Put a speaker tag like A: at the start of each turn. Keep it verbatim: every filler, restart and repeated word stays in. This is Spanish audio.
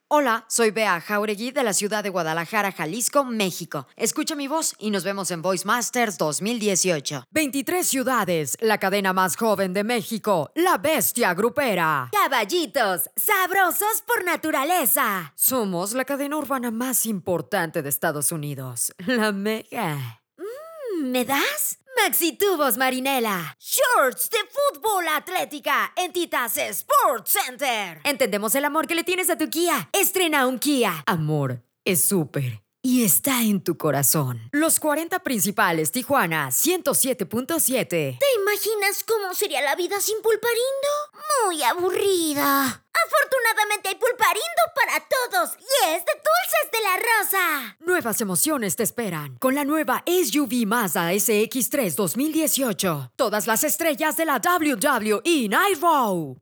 A: Hola, soy Bea Jauregui de la ciudad de Guadalajara, Jalisco, México. Escucha mi voz y nos vemos en Voice Masters dos mil dieciocho. veintitrés ciudades, la cadena más joven de México, La Bestia Grupera.
B: Caballitos, sabrosos por naturaleza.
A: Somos la cadena urbana más importante de Estados Unidos, La Mega.
B: ¿Me das? Maxitubos Marinela. Shorts de fútbol atlética en Titas Sports Center. Entendemos el amor que le tienes a tu Kia. Estrena un Kia.
A: Amor es súper y está en tu corazón. Los cuarenta principales Tijuana ciento siete punto siete.
B: ¿Te imaginas cómo sería la vida sin Pulparindo? Muy aburrida. Afortunadamente hay Pulparindo para todos y es de Dulces de la Rosa.
A: Nuevas emociones te esperan con la nueva S U V Mazda S X tres dos mil dieciocho. Todas las estrellas de la W W E Night Raw.